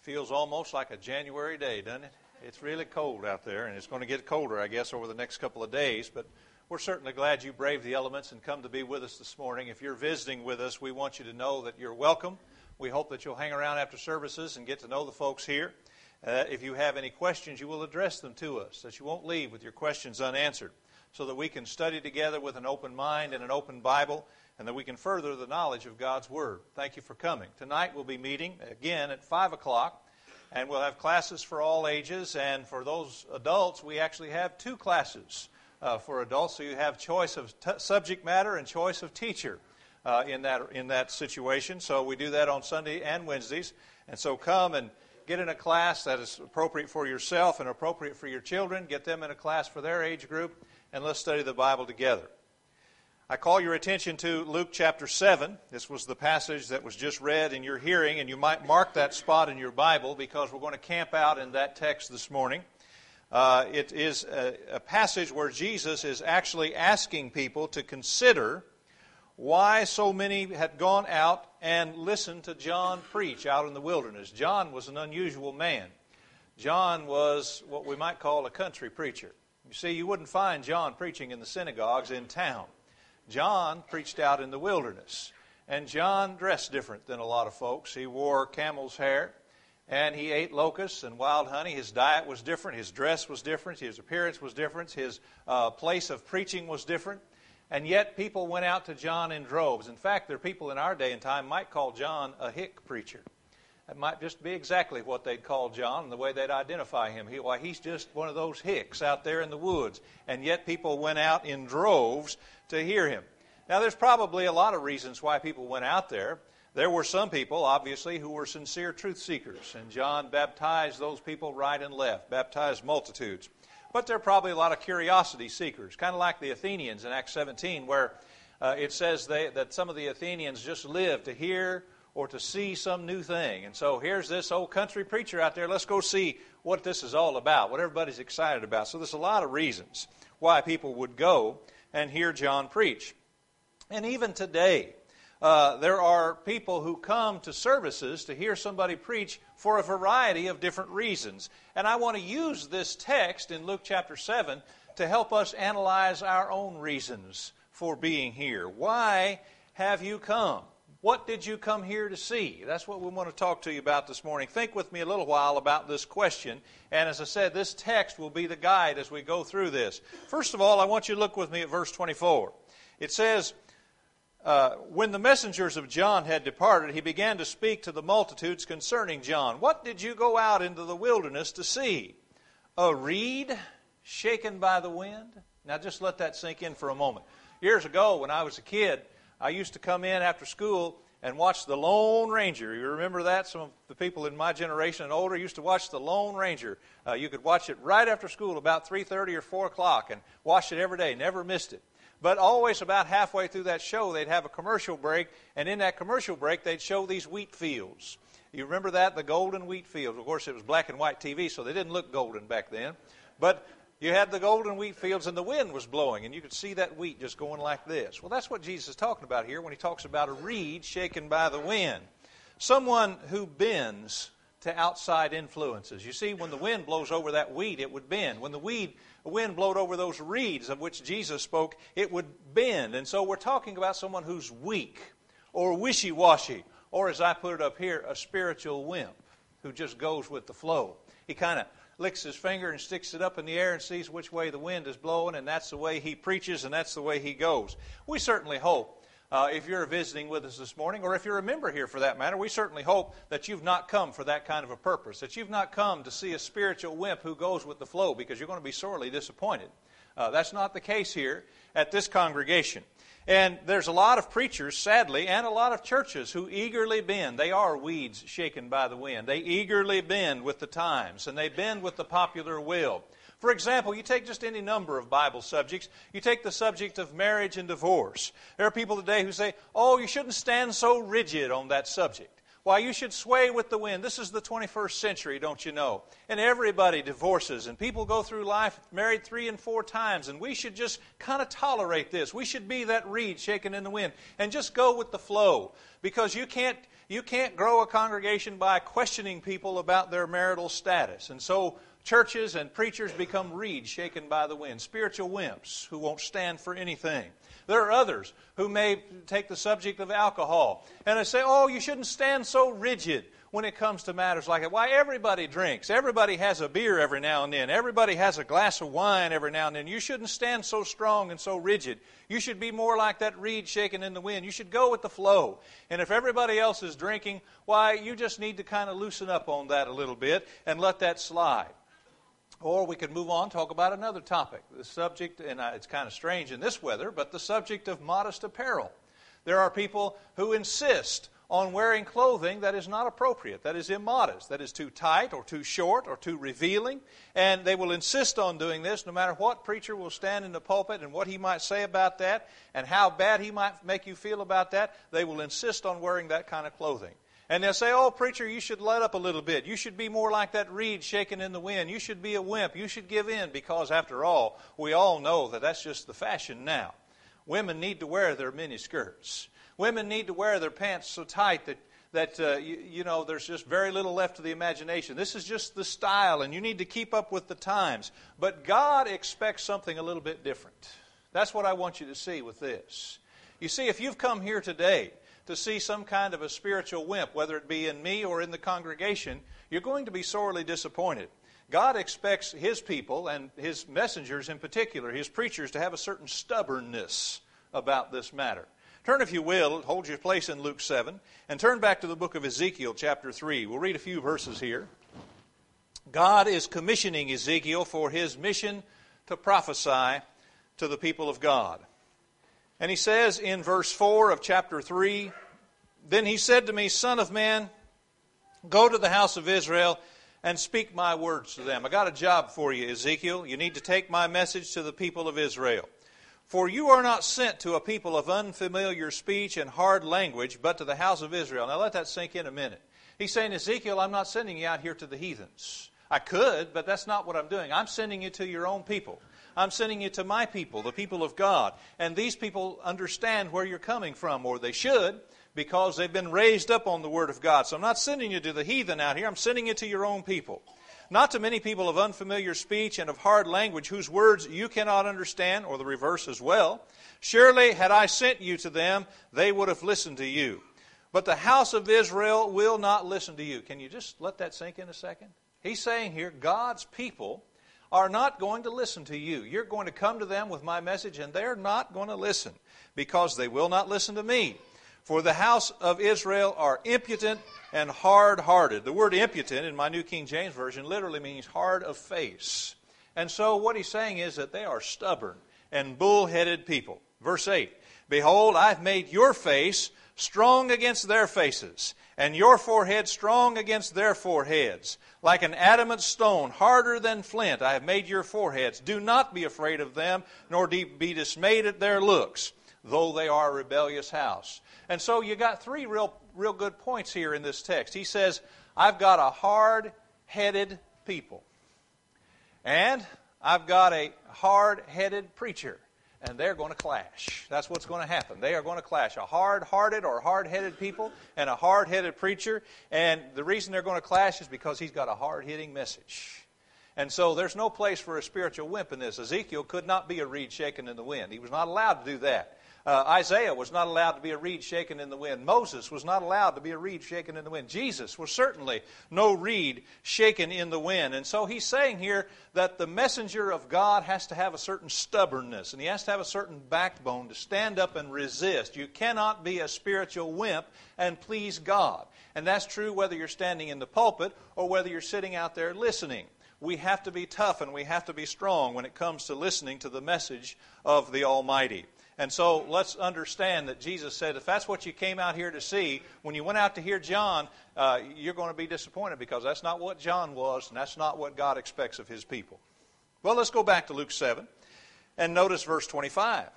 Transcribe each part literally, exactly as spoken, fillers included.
Feels almost like a January day, doesn't it? It's really cold out there, and it's going to get colder, I guess, over the next couple of days. But we're certainly glad you braved the elements and come to be with us this morning. If you're visiting with us, we want you to know that you're welcome. We hope that you'll hang around after services and get to know the folks here. Uh, if you have any questions, you will address them to us, that you won't leave with your questions unanswered, so that we can study together with an open mind and an open Bible, and that we can further the knowledge of God's Word. Thank you for coming. Tonight we'll be meeting again at five o'clock, and we'll have classes for all ages, and for those adults, we actually have two classes uh, for adults, so you have choice of t- subject matter and choice of teacher uh, in that in that situation. So we do that on Sunday and Wednesdays, and so come and get in a class that is appropriate for yourself and appropriate for your children. Get them in a class for their age group, and let's study the Bible together. I call your attention to Luke chapter seven. This was the passage that was just read in your hearing, and you might mark that spot in your Bible because we're going to camp out in that text this morning. Uh, it is a, a passage where Jesus is actually asking people to consider why so many had gone out and listened to John preach out in the wilderness. John was an unusual man. John was what we might call a country preacher. You see, you wouldn't find John preaching in the synagogues in town. John preached out in the wilderness, and John dressed different than a lot of folks. He wore camel's hair, and he ate locusts and wild honey. His diet was different. His dress was different. His appearance was different. His uh, place of preaching was different. And yet people went out to John in droves. In fact, there are people in our day and time might call John a hick preacher. That might just be exactly what they'd call John and the way they'd identify him. He, why, he's just one of those hicks out there in the woods. And yet people went out in droves to hear him. Now, there's probably a lot of reasons why people went out there. There were some people, obviously, who were sincere truth seekers. And John baptized those people right and left, baptized multitudes. But there are probably a lot of curiosity seekers, kind of like the Athenians in Acts seventeen, where uh, it says they, that some of the Athenians just lived to hear or to see some new thing. And so here's this old country preacher out there. Let's go see what this is all about, what everybody's excited about. So there's a lot of reasons why people would go and hear John preach. And even today, uh, there are people who come to services to hear somebody preach for a variety of different reasons. And I want to use this text in Luke chapter seven to help us analyze our own reasons for being here. Why have you come? What did you come here to see? That's what we want to talk to you about this morning. Think with me a little while about this question. And as I said, this text will be the guide as we go through this. First of all, I want you to look with me at verse twenty-four. It says, uh, when the messengers of John had departed, he began to speak to the multitudes concerning John. What did you go out into the wilderness to see? A reed shaken by the wind? Now just let that sink in for a moment. Years ago, when I was a kid, I used to come in after school and watch The Lone Ranger. You remember that? Some of the people in my generation and older used to watch The Lone Ranger. Uh, you could watch it right after school, about three thirty or four o'clock, and watch it every day, never missed it. But always about halfway through that show, they'd have a commercial break, and in that commercial break, they'd show these wheat fields. You remember that? The golden wheat fields. Of course, it was black and white T V, so they didn't look golden back then. But you had the golden wheat fields, and the wind was blowing, and you could see that wheat just going like this. Well, that's what Jesus is talking about here when he talks about a reed shaken by the wind. Someone who bends to outside influences. You see, when the wind blows over that wheat, it would bend. When the weed, the wind blowed over those reeds of which Jesus spoke, it would bend. And so we're talking about someone who's weak or wishy-washy, or as I put it up here, a spiritual wimp who just goes with the flow. He kind of licks his finger and sticks it up in the air and sees which way the wind is blowing, and that's the way he preaches, and that's the way he goes. We certainly hope, uh, if you're visiting with us this morning, or if you're a member here for that matter, we certainly hope that you've not come for that kind of a purpose, that you've not come to see a spiritual wimp who goes with the flow, because you're going to be sorely disappointed. Uh, that's not the case here at this congregation. And there's a lot of preachers, sadly, and a lot of churches who eagerly bend. They are weeds shaken by the wind. They eagerly bend with the times, and they bend with the popular will. For example, you take just any number of Bible subjects. You take the subject of marriage and divorce. There are people today who say, oh, you shouldn't stand so rigid on that subject. Why, you should sway with the wind. This is the twenty-first century, don't you know? And everybody divorces, and people go through life married three and four times, and we should just kind of tolerate this. We should be that reed shaken in the wind and just go with the flow, because you can't You can't grow a congregation by questioning people about their marital status. And so churches and preachers become reeds shaken by the wind, spiritual wimps who won't stand for anything. There are others who may take the subject of alcohol and they say, oh, you shouldn't stand so rigid when it comes to matters like that. Why, everybody drinks. Everybody has a beer every now and then. Everybody has a glass of wine every now and then. You shouldn't stand so strong and so rigid. You should be more like that reed shaken in the wind. You should go with the flow. And if everybody else is drinking, why, you just need to kind of loosen up on that a little bit and let that slide. Or we could move on, talk about another topic. The subject, and it's kind of strange in this weather, but the subject of modest apparel. There are people who insist on wearing clothing that is not appropriate, that is immodest, that is too tight or too short or too revealing. And they will insist on doing this no matter what preacher will stand in the pulpit and what he might say about that and how bad he might make you feel about that. They will insist on wearing that kind of clothing. And they'll say, oh, preacher, you should let up a little bit. You should be more like that reed shaken in the wind. You should be a wimp. You should give in because, after all, we all know that that's just the fashion now. Women need to wear their mini skirts. Women need to wear their pants so tight that, that uh, you, you know, there's just very little left to the imagination. This is just the style, and you need to keep up with the times. But God expects something a little bit different. That's what I want you to see with this. You see, if you've come here today to see some kind of a spiritual wimp, whether it be in me or in the congregation, you're going to be sorely disappointed. God expects His people, and His messengers in particular, His preachers, to have a certain stubbornness about this matter. Turn, if you will, hold your place in Luke seven, and turn back to the book of Ezekiel, chapter three. We'll read a few verses here. God is commissioning Ezekiel for his mission to prophesy to the people of God. And he says in verse four of chapter three, then he said to me, Son of man, go to the house of Israel and speak my words to them. I got a job for you, Ezekiel. You need to take my message to the people of Israel. For you are not sent to a people of unfamiliar speech and hard language, but to the house of Israel. Now let that sink in a minute. He's saying, Ezekiel, I'm not sending you out here to the heathens. I could, but that's not what I'm doing. I'm sending you to your own people. I'm sending you to my people, the people of God. And these people understand where you're coming from, or they should, because they've been raised up on the Word of God. So I'm not sending you to the heathen out here. I'm sending you to your own people. Not to many people of unfamiliar speech and of hard language, whose words you cannot understand, or the reverse as well. Surely, had I sent you to them, they would have listened to you. But the house of Israel will not listen to you. Can you just let that sink in a second? He's saying here, God's people are not going to listen to you. You're going to come to them with my message, and they're not going to listen, because they will not listen to me. For the house of Israel are impudent and hard-hearted. The word impudent in my New King James Version literally means hard of face. And so what he's saying is that they are stubborn and bull-headed people. Verse eight, behold, I've made your face strong against their faces, and your forehead strong against their foreheads. Like an adamant stone, harder than flint, I have made your foreheads. Do not be afraid of them, nor be dismayed at their looks, though they are a rebellious house. And so you got three real, real good points here in this text. He says, I've got a hard-headed people. And I've got a hard-headed preacher. And they're going to clash. That's what's going to happen. They are going to clash. A hard-hearted or hard-headed people and a hard-headed preacher. And the reason they're going to clash is because he's got a hard-hitting message. And so there's no place for a spiritual wimp in this. Ezekiel could not be a reed shaken in the wind. He was not allowed to do that. Uh, Isaiah was not allowed to be a reed shaken in the wind. Moses was not allowed to be a reed shaken in the wind. Jesus was certainly no reed shaken in the wind. And so he's saying here that the messenger of God has to have a certain stubbornness, and he has to have a certain backbone to stand up and resist. You cannot be a spiritual wimp and please God. And that's true whether you're standing in the pulpit or whether you're sitting out there listening. We have to be tough and we have to be strong when it comes to listening to the message of the Almighty. And so let's understand that Jesus said, if that's what you came out here to see, when you went out to hear John, uh, you're going to be disappointed, because that's not what John was, and that's not what God expects of His people. Well, let's go back to Luke seven and notice verse twenty-five.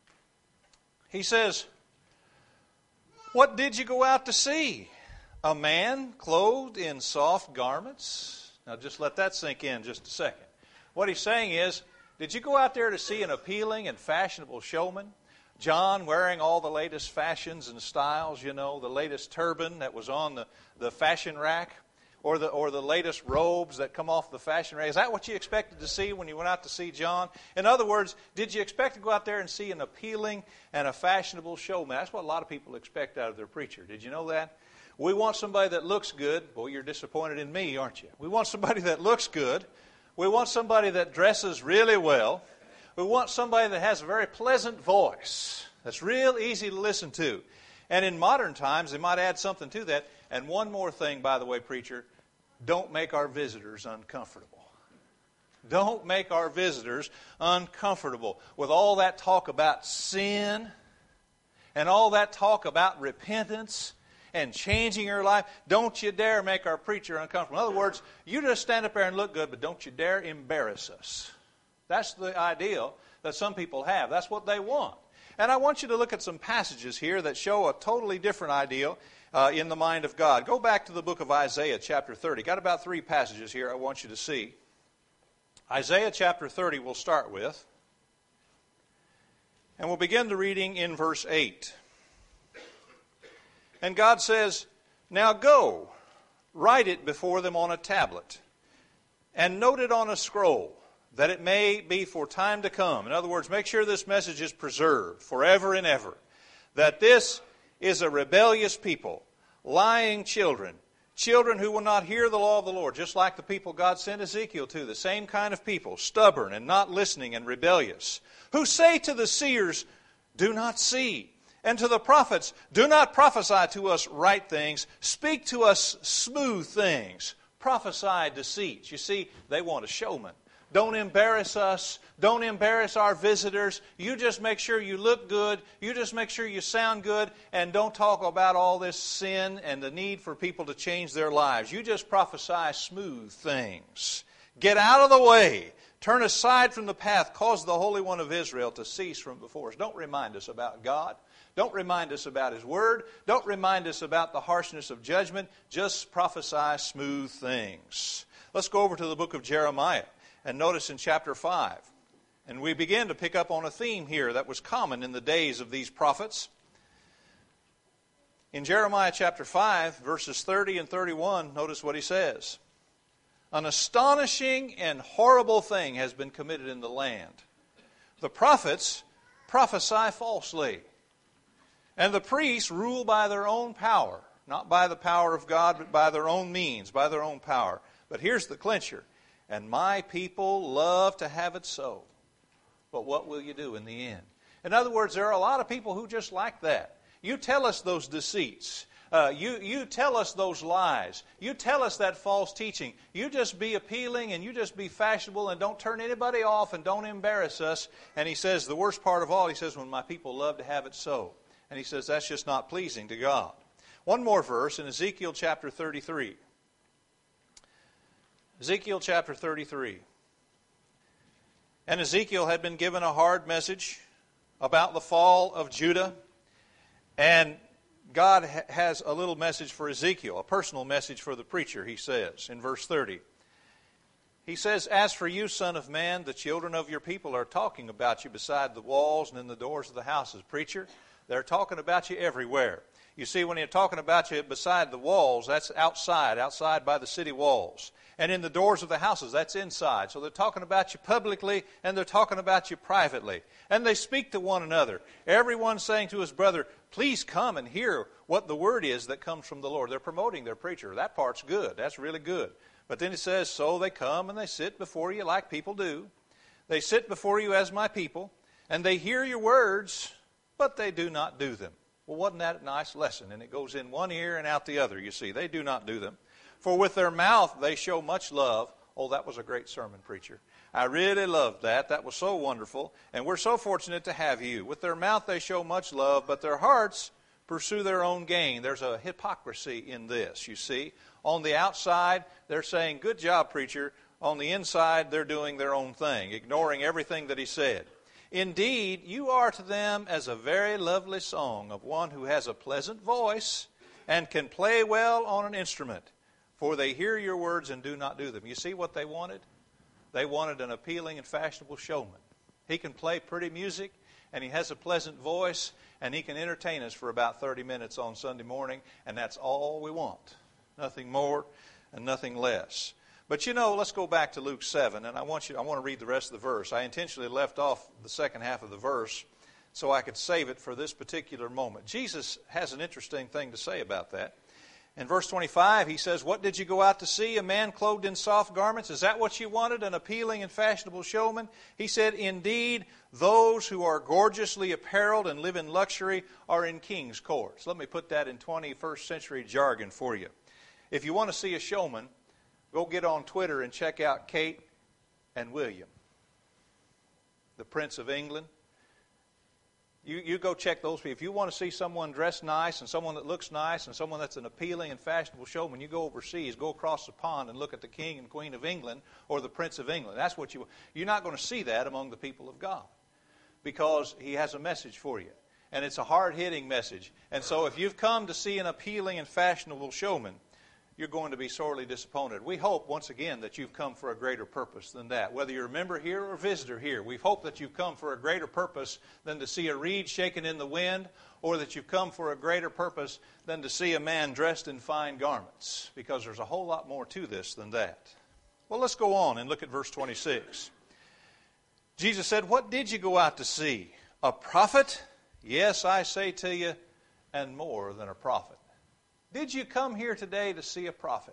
He says, what did you go out to see? A man clothed in soft garments? Now just let that sink in just a second. What he's saying is, did you go out there to see an appealing and fashionable showman? John wearing all the latest fashions and styles, you know, the latest turban that was on the, the fashion rack, or the or the latest robes that come off the fashion rack. Is that what you expected to see when you went out to see John? In other words, did you expect to go out there and see an appealing and a fashionable showman? That's what a lot of people expect out of their preacher. Did you know that? We want somebody that looks good. Boy, you're disappointed in me, aren't you? We want somebody that looks good. We want somebody that dresses really well. We want somebody that has a very pleasant voice that's real easy to listen to. And in modern times, they might add something to that. And one more thing, by the way, preacher, don't make our visitors uncomfortable. Don't make our visitors uncomfortable with all that talk about sin and all that talk about repentance and changing your life. Don't you dare make our preacher uncomfortable. In other words, you just stand up there and look good, but don't you dare embarrass us. That's the ideal that some people have. That's what they want. And I want you to look at some passages here that show a totally different ideal uh, in the mind of God. Go back to the book of Isaiah chapter thirty. Got about three passages here I want you to see. Isaiah chapter thirty we'll start with. And we'll begin the reading in verse eight. And God says, "Now go, write it before them on a tablet, and note it on a scroll, that it may be for time to come." In other words, make sure this message is preserved forever and ever. That this is a rebellious people, lying children, children who will not hear the law of the Lord, just like the people God sent Ezekiel to, the same kind of people, stubborn and not listening and rebellious, who say to the seers, "Do not see," and to the prophets, "Do not prophesy to us right things, speak to us smooth things, prophesy deceits." You see, they want a showman. Don't embarrass us. Don't embarrass our visitors. You just make sure you look good. You just make sure you sound good. And don't talk about all this sin and the need for people to change their lives. You just prophesy smooth things. Get out of the way. Turn aside from the path. Cause the Holy One of Israel to cease from before us. Don't remind us about God. Don't remind us about His Word. Don't remind us about the harshness of judgment. Just prophesy smooth things. Let's go over to the book of Jeremiah. And notice in chapter five, and we begin to pick up on a theme here that was common in the days of these prophets. In Jeremiah chapter five, verses thirty and thirty-one, notice what he says. "An astonishing and horrible thing has been committed in the land. The prophets prophesy falsely, and the priests rule by their own power, not by the power of God, but by their own means, by their own power." But here's the clincher. "And my people love to have it so. But what will you do in the end?" In other words, there are a lot of people who just like that. You tell us those deceits. Uh, you, you tell us those lies. You tell us that false teaching. You just be appealing and you just be fashionable and don't turn anybody off and don't embarrass us. And he says, the worst part of all, he says, "When my people love to have it so." And he says, that's just not pleasing to God. One more verse in Ezekiel chapter thirty-three. Ezekiel chapter thirty-three. And Ezekiel had been given a hard message about the fall of Judah. And God ha- has a little message for Ezekiel, a personal message for the preacher, he says in verse thirty. He says, "As for you, son of man, the children of your people are talking about you beside the walls and in the doors of the houses." Preacher, they're talking about you everywhere. You see, when they're talking about you beside the walls, that's outside, outside by the city walls. And in the doors of the houses, that's inside. So they're talking about you publicly and they're talking about you privately. And they speak to one another. Everyone saying to his brother, "Please come and hear what the word is that comes from the Lord." They're promoting their preacher. That part's good. That's really good. But then it says, "So they come and they sit before you like people do. They sit before you as my people, and they hear your words, but they do not do them." Well, wasn't that a nice lesson? And it goes in one ear and out the other, you see. They do not do them. "For with their mouth they show much love." Oh, that was a great sermon, preacher. I really loved that. That was so wonderful. And we're so fortunate to have you. "With their mouth they show much love, but their hearts pursue their own gain." There's a hypocrisy in this, you see. On the outside, they're saying, "Good job, preacher." On the inside, they're doing their own thing, ignoring everything that he said. "Indeed, you are to them as a very lovely song of one who has a pleasant voice and can play well on an instrument. For they hear your words and do not do them." You see what they wanted? They wanted an appealing and fashionable showman. He can play pretty music and he has a pleasant voice, and he can entertain us for about thirty minutes on Sunday morning, and that's all we want. Nothing more and nothing less. But you know, let's go back to Luke seven, and I want you I want to read the rest of the verse. I intentionally left off the second half of the verse so I could save it for this particular moment. Jesus has an interesting thing to say about that. In verse twenty-five, he says, "What did you go out to see? A man clothed in soft garments? Is that what you wanted, an appealing and fashionable showman?" He said, "Indeed, those who are gorgeously apparelled and live in luxury are in king's courts." Let me put that in twenty-first century jargon for you. If you want to see a showman, go get on Twitter and check out Kate and William, the Prince of England. You, you go check those people. If you want to see someone dressed nice and someone that looks nice and someone that's an appealing and fashionable showman, you go overseas, go across the pond and look at the King and Queen of England or the Prince of England. That's what you You're not going to see that among the people of God, because he has a message for you. And it's a hard-hitting message. And so if you've come to see an appealing and fashionable showman, you're going to be sorely disappointed. We hope, once again, that you've come for a greater purpose than that. Whether you're a member here or a visitor here, we hope that you've come for a greater purpose than to see a reed shaken in the wind, or that you've come for a greater purpose than to see a man dressed in fine garments, because there's a whole lot more to this than that. Well, let's go on and look at verse twenty-six. Jesus said, "What did you go out to see? A prophet? Yes, I say to you, and more than a prophet." Did you come here today to see a prophet?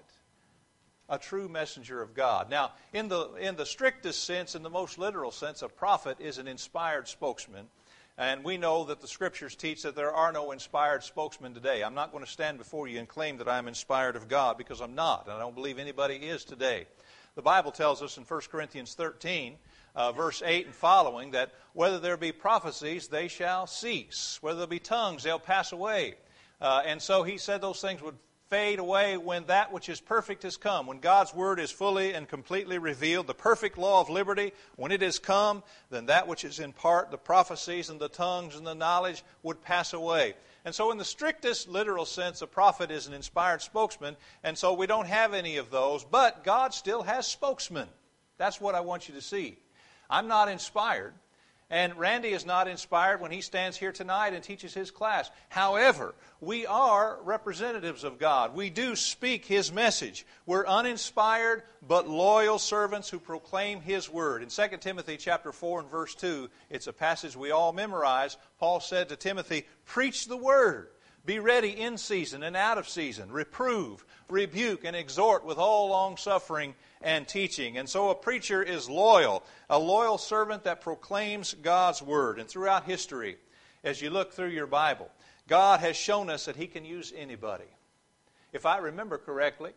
A true messenger of God. Now, in the in the strictest sense, in the most literal sense, a prophet is an inspired spokesman. And we know that the Scriptures teach that there are no inspired spokesmen today. I'm not going to stand before you and claim that I'm inspired of God, because I'm not. And I don't believe anybody is today. The Bible tells us in First Corinthians thirteen, uh, verse eight and following, that whether there be prophecies, they shall cease. Whether there be tongues, they'll pass away. Uh, and so he said those things would fade away when that which is perfect has come. When God's Word is fully and completely revealed, the perfect law of liberty, when it has come, then that which is in part, the prophecies and the tongues and the knowledge, would pass away. And so in the strictest literal sense, a prophet is an inspired spokesman, and so we don't have any of those, but God still has spokesmen. That's what I want you to see. I'm not inspired. And Randy is not inspired when he stands here tonight and teaches his class. However, we are representatives of God. We do speak His message. We're uninspired but loyal servants who proclaim His Word. In Second Timothy chapter four and verse two, it's a passage we all memorize. Paul said to Timothy, "Preach the Word. Be ready in season and out of season. Reprove, rebuke, and exhort with all long-suffering and teaching." And so a preacher is loyal, a loyal servant that proclaims God's Word. And throughout history, as you look through your Bible, God has shown us that He can use anybody. If I remember correctly,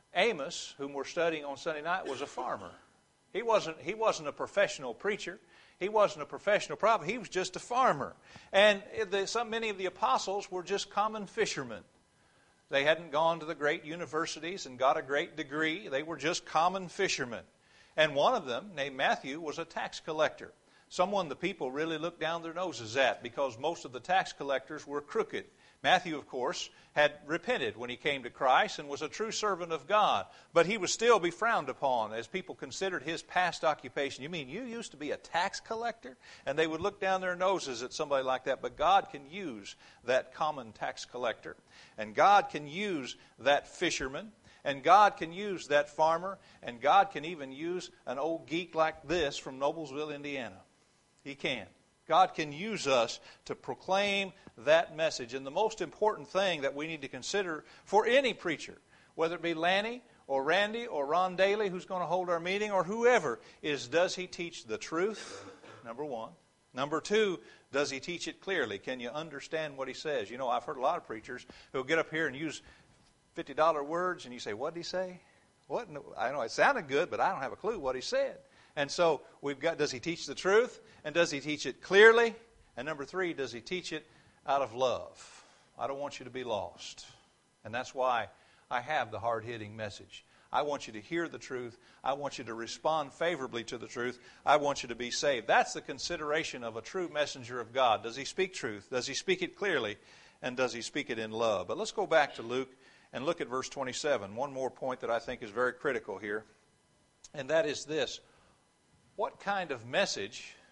Amos, whom we're studying on Sunday night, was a farmer. He wasn't, he wasn't a professional preacher. He wasn't a professional prophet. He was just a farmer. And the, some, many of the apostles were just common fishermen. They hadn't gone to the great universities and got a great degree. They were just common fishermen. And one of them, named Matthew, was a tax collector. Someone the people really looked down their noses at, because most of the tax collectors were crooked. Matthew, of course, had repented when he came to Christ and was a true servant of God. But he would still be frowned upon as people considered his past occupation. You mean you used to be a tax collector? And they would look down their noses at somebody like that. But God can use that common tax collector. And God can use that fisherman. And God can use that farmer. And God can even use an old geek like this from Noblesville, Indiana. He can. God can use us to proclaim that message. And the most important thing that we need to consider for any preacher, whether it be Lanny or Randy or Ron Daly, who's going to hold our meeting, or whoever, is does he teach the truth? Number one. Number two, does he teach it clearly? Can you understand what he says? You know, I've heard a lot of preachers who'll get up here and use fifty dollar words, and you say, what did he say? What? I know it sounded good, but I don't have a clue what he said. And so we've got, does he teach the truth? And does he teach it clearly? And number three, does he teach it out of love? I don't want you to be lost. And that's why I have the hard-hitting message. I want you to hear the truth. I want you to respond favorably to the truth. I want you to be saved. That's the consideration of a true messenger of God. Does he speak truth? Does he speak it clearly? And does he speak it in love? But let's go back to Luke and look at verse twenty-seven. One more point that I think is very critical here. And that is this. What kind of message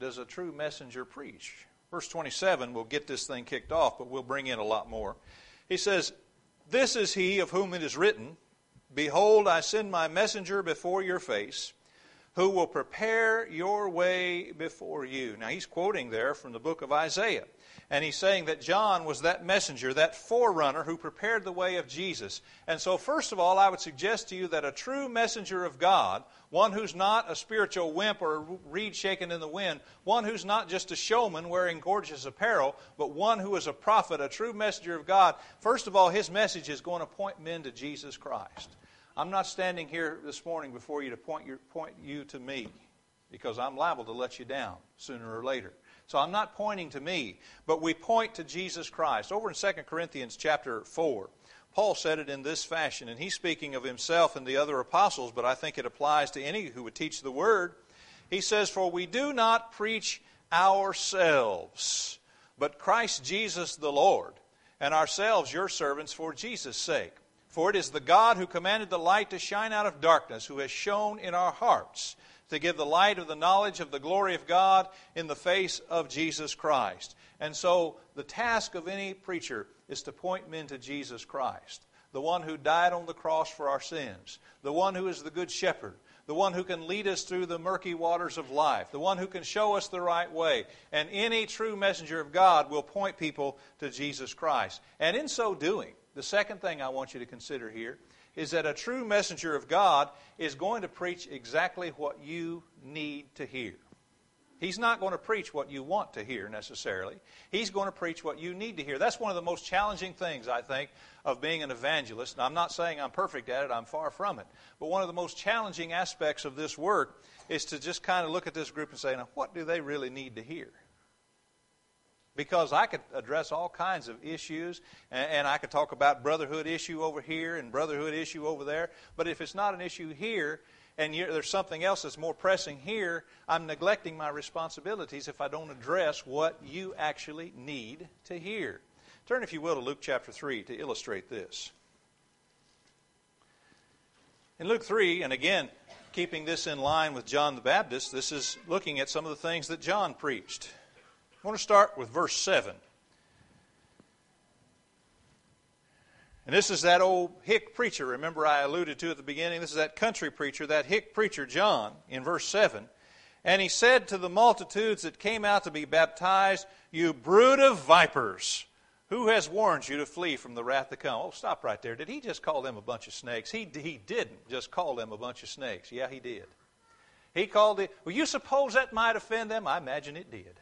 does a true messenger preach? Verse twenty-seven will get this thing kicked off, but we'll bring in a lot more. He says, "This is he of whom it is written, Behold, I send my messenger before your face, who will prepare your way before you." Now he's quoting there from the book of Isaiah. And he's saying that John was that messenger, that forerunner who prepared the way of Jesus. And so first of all, I would suggest to you that a true messenger of God, one who's not a spiritual wimp or a reed shaken in the wind, one who's not just a showman wearing gorgeous apparel, but one who is a prophet, a true messenger of God, first of all, his message is going to point men to Jesus Christ. I'm not standing here this morning before you to point, your, point you to me, because I'm liable to let you down sooner or later. So I'm not pointing to me, but we point to Jesus Christ. Over in Second Corinthians chapter four, Paul said it in this fashion, and he's speaking of himself and the other apostles, but I think it applies to any who would teach the Word. He says, "For we do not preach ourselves, but Christ Jesus the Lord, and ourselves your servants for Jesus' sake. For it is the God who commanded the light to shine out of darkness, who has shone in our hearts, to give the light of the knowledge of the glory of God in the face of Jesus Christ." And so the task of any preacher is to point men to Jesus Christ, the one who died on the cross for our sins, the one who is the good shepherd, the one who can lead us through the murky waters of life, the one who can show us the right way. And any true messenger of God will point people to Jesus Christ. And in so doing, the second thing I want you to consider here is that a true messenger of God is going to preach exactly what you need to hear. He's not going to preach what you want to hear necessarily. He's going to preach what you need to hear. That's one of the most challenging things, I think, of being an evangelist. And I'm not saying I'm perfect at it. I'm far from it. But one of the most challenging aspects of this work is to just kind of look at this group and say, now, what do they really need to hear? Because I could address all kinds of issues, and, and I could talk about brotherhood issue over here and brotherhood issue over there. But if it's not an issue here, and you're, there's something else that's more pressing here, I'm neglecting my responsibilities if I don't address what you actually need to hear. Turn, if you will, to Luke chapter three to illustrate this. In Luke three, and again, keeping this in line with John the Baptist, this is looking at some of the things that John preached. I want to start with verse seven. And this is that old hick preacher, remember I alluded to at the beginning. This is that country preacher, that hick preacher John, in verse seven. "And he said to the multitudes that came out to be baptized, You brood of vipers, who has warned you to flee from the wrath to come?" Oh, stop right there. Did he just call them a bunch of snakes? He, he didn't just call them a bunch of snakes. Yeah, he did. He called it, well, you suppose that might offend them? I imagine it did.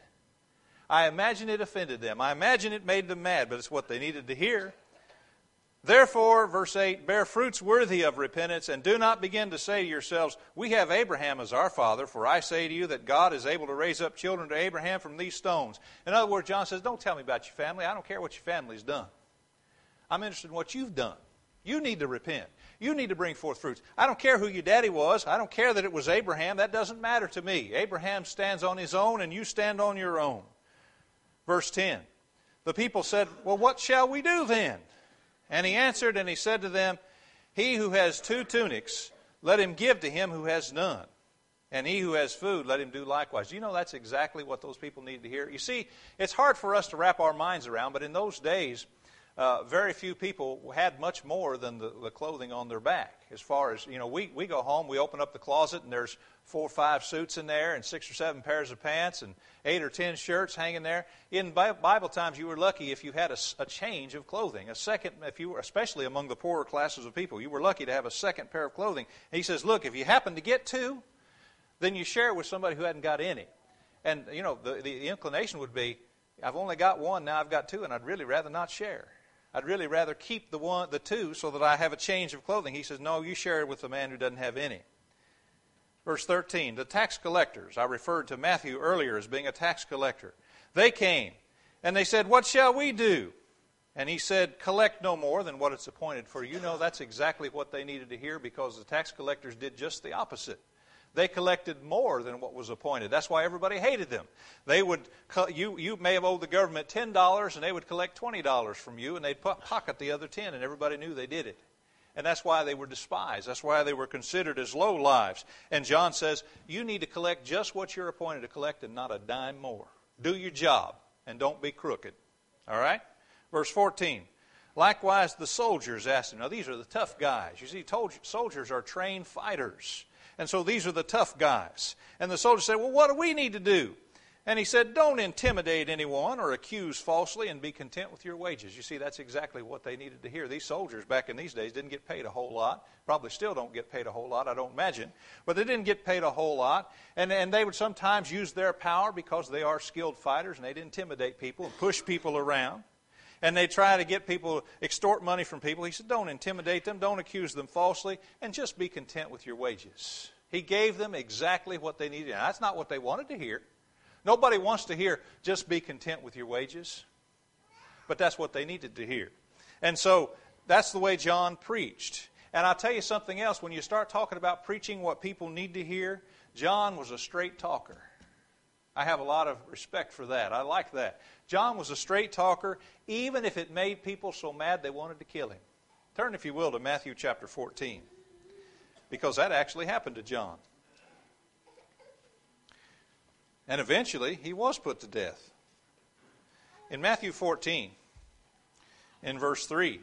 I imagine it offended them. I imagine it made them mad, but it's what they needed to hear. "Therefore," verse eight, "bear fruits worthy of repentance, and do not begin to say to yourselves, We have Abraham as our father, for I say to you that God is able to raise up children to Abraham from these stones." In other words, John says, don't tell me about your family. I don't care what your family's done. I'm interested in what you've done. You need to repent. You need to bring forth fruits. I don't care who your daddy was. I don't care that it was Abraham. That doesn't matter to me. Abraham stands on his own, and you stand on your own. Verse ten, the people said, "Well, what shall we do then?" And he answered and he said to them, "He who has two tunics, let him give to him who has none. And he who has food, let him do likewise." You know, that's exactly what those people need to hear. You see, it's hard for us to wrap our minds around, but in those days, uh, very few people had much more than the, the clothing on their back. As far as, you know, we, we go home, we open up the closet, and there's four or five suits in there, and six or seven pairs of pants, and eight or ten shirts hanging there. In Bible times, you were lucky if you had a, a change of clothing. A second, if you were, especially among the poorer classes of people, you were lucky to have a second pair of clothing. And he says, look, if you happen to get two, then you share it with somebody who hadn't got any. And, you know, the, the, the inclination would be, I've only got one, now I've got two, and I'd really rather not share. I'd really rather keep the one, the two, so that I have a change of clothing. He says, no, you share it with the man who doesn't have any. Verse thirteen, the tax collectors, I referred to Matthew earlier as being a tax collector. They came, and they said, "What shall we do?" And he said, "Collect no more than what it's appointed for you." know, that's exactly what they needed to hear, because the tax collectors did just the opposite. They collected more than what was appointed. That's why everybody hated them. They would, you, you may have owed the government ten dollars, and they would collect twenty dollars from you, and they'd pocket the other ten, and everybody knew they did it. And that's why they were despised. That's why they were considered as low lives. And John says, you need to collect just what you're appointed to collect and not a dime more. Do your job and don't be crooked. All right? Verse fourteen. Likewise, the soldiers asked him. Now, these are the tough guys. You see, soldiers are trained fighters. And so these are the tough guys. And the soldiers said, well, what do we need to do? And he said, don't intimidate anyone or accuse falsely and be content with your wages. You see, that's exactly what they needed to hear. These soldiers back in these days didn't get paid a whole lot. Probably still don't get paid a whole lot, I don't imagine. But they didn't get paid a whole lot. And, and they would sometimes use their power because they are skilled fighters and they'd intimidate people and push people around. And they try to get people, extort money from people. He said, don't intimidate them, don't accuse them falsely, and just be content with your wages. He gave them exactly what they needed. Now, that's not what they wanted to hear. Nobody wants to hear, just be content with your wages. But that's what they needed to hear. And so, that's the way John preached. And I'll tell you something else. When you start talking about preaching what people need to hear, John was a straight talker. I have a lot of respect for that. I like that. John was a straight talker, even if it made people so mad they wanted to kill him. Turn, if you will, to Matthew chapter fourteen, because that actually happened to John. And eventually, he was put to death. In Matthew fourteen, in verse three,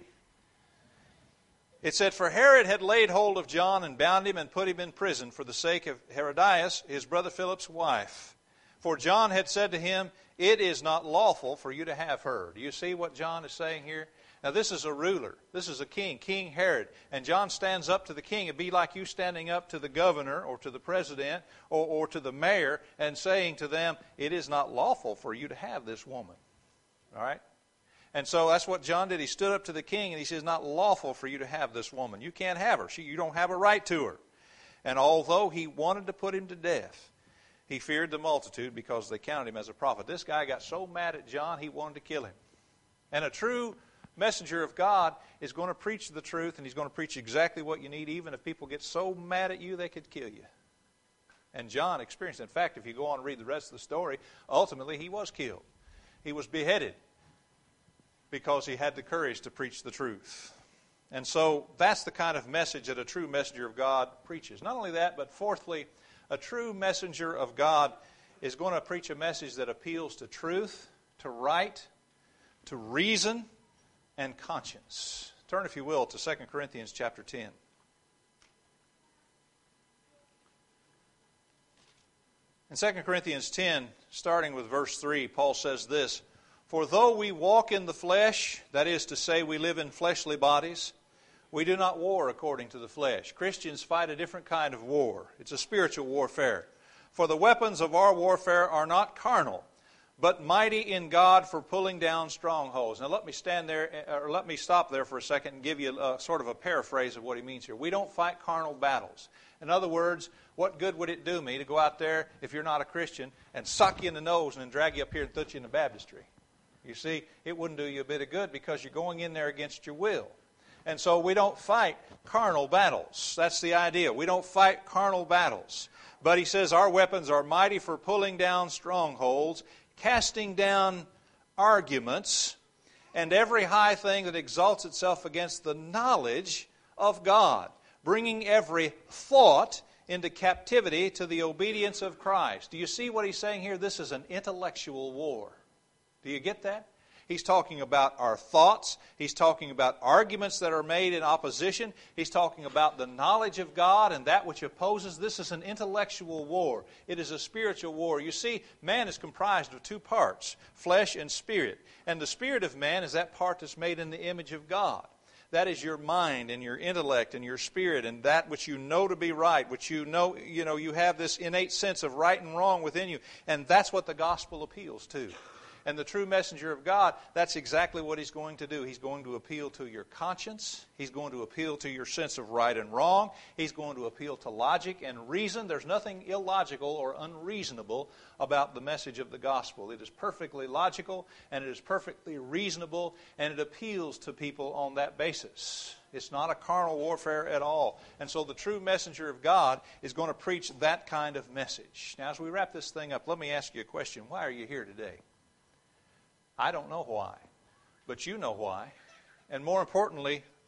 it said, for Herod had laid hold of John and bound him and put him in prison for the sake of Herodias, his brother Philip's wife. For John had said to him, it is not lawful for you to have her. Do you see what John is saying here? Now this is a ruler. This is a king, King Herod. And John stands up to the king. It'd be like you standing up to the governor or to the president or, or to the mayor and saying to them, it is not lawful for you to have this woman. All right? And so that's what John did. He stood up to the king and he says, it's not lawful for you to have this woman. You can't have her. She, you don't have a right to her. And although he wanted to put him to death, he feared the multitude because they counted him as a prophet. This guy got so mad at John, he wanted to kill him. And a true messenger of God is going to preach the truth, and he's going to preach exactly what you need, even if people get so mad at you they could kill you. And John experienced it. In fact, if you go on and read the rest of the story, ultimately he was killed. He was beheaded because he had the courage to preach the truth. And so that's the kind of message that a true messenger of God preaches. Not only that, but fourthly, a true messenger of God is going to preach a message that appeals to truth, to right, to reason, and conscience. Turn, if you will, to Second Corinthians chapter ten. In Second Corinthians ten, starting with verse three, Paul says this, for though we walk in the flesh, that is to say, we live in fleshly bodies, we do not war according to the flesh. Christians fight a different kind of war. It's a spiritual warfare. For the weapons of our warfare are not carnal, but mighty in God for pulling down strongholds. Now let me stand there, or let me stop there for a second and give you a, sort of a paraphrase of what he means here. We don't fight carnal battles. In other words, what good would it do me to go out there, if you're not a Christian, and sock you in the nose and then drag you up here and put you in the baptistry? You see, it wouldn't do you a bit of good because you're going in there against your will. And so we don't fight carnal battles. That's the idea. We don't fight carnal battles. But he says our weapons are mighty for pulling down strongholds, casting down arguments, and every high thing that exalts itself against the knowledge of God, bringing every thought into captivity to the obedience of Christ. Do you see what he's saying here? This is an intellectual war. Do you get that? He's talking about our thoughts. He's talking about arguments that are made in opposition. He's talking about the knowledge of God and that which opposes. This is an intellectual war. It is a spiritual war. You see, man is comprised of two parts, flesh and spirit. And the spirit of man is that part that's made in the image of God. That is your mind and your intellect and your spirit and that which you know to be right, which you know, you know, you have this innate sense of right and wrong within you. And that's what the gospel appeals to. And the true messenger of God, that's exactly what he's going to do. He's going to appeal to your conscience. He's going to appeal to your sense of right and wrong. He's going to appeal to logic and reason. There's nothing illogical or unreasonable about the message of the gospel. It is perfectly logical and it is perfectly reasonable and it appeals to people on that basis. It's not a carnal warfare at all. And so the true messenger of God is going to preach that kind of message. Now, as we wrap this thing up, let me ask you a question. Why are you here today? I don't know why, but you know why. And more importantly,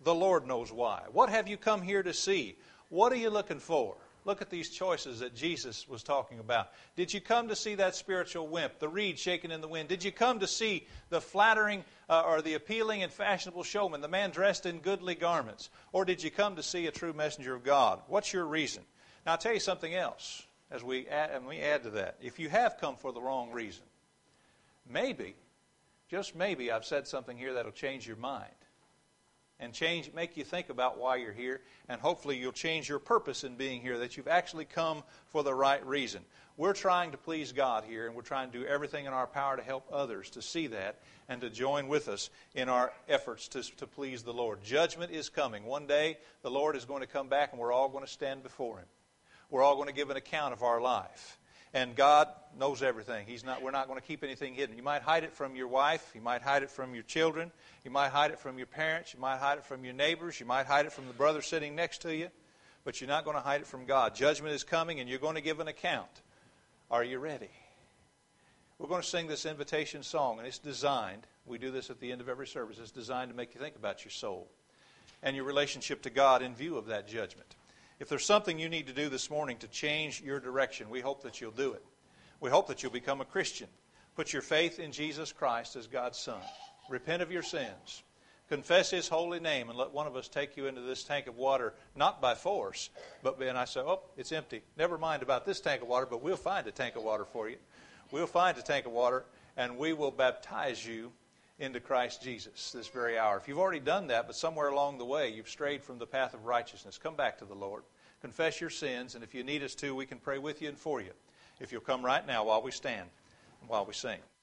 The Lord knows why. What have you come here to see? What are you looking for? Look at these choices that Jesus was talking about. Did you come to see that spiritual wimp, the reed shaking in the wind? Did you come to see the flattering uh, or the appealing and fashionable showman, the man dressed in goodly garments? Or did you come to see a true messenger of God? What's your reason? Now, I'll tell you something else as we add, and we add to that. If you have come for the wrong reason, maybe, just maybe, I've said something here that'll change your mind. And change, make you think about why you're here, and hopefully you'll change your purpose in being here, that you've actually come for the right reason. We're trying to please God here, and we're trying to do everything in our power to help others to see that and to join with us in our efforts to, to please the Lord. Judgment is coming. One day, the Lord is going to come back, and we're all going to stand before Him. We're all going to give an account of our life. And God knows everything. He's not, we're not going to keep anything hidden. You might hide it from your wife. You might hide it from your children. You might hide it from your parents. You might hide it from your neighbors. You might hide it from the brother sitting next to you. But you're not going to hide it from God. Judgment is coming, and you're going to give an account. Are you ready? We're going to sing this invitation song, and it's designed, we do this at the end of every service, it's designed to make you think about your soul and your relationship to God in view of that judgment. If there's something you need to do this morning to change your direction, we hope that you'll do it. We hope that you'll become a Christian. Put your faith in Jesus Christ as God's Son. Repent of your sins. Confess His holy name, and let one of us take you into this tank of water, not by force, but and I say, oh, it's empty. Never mind about this tank of water, but we'll find a tank of water for you. We'll find a tank of water, and we will baptize you into Christ Jesus this very hour. If you've already done that, but somewhere along the way you've strayed from the path of righteousness, come back to the Lord. Confess your sins, and if you need us to, we can pray with you and for you. If you'll come right now while we stand and while we sing.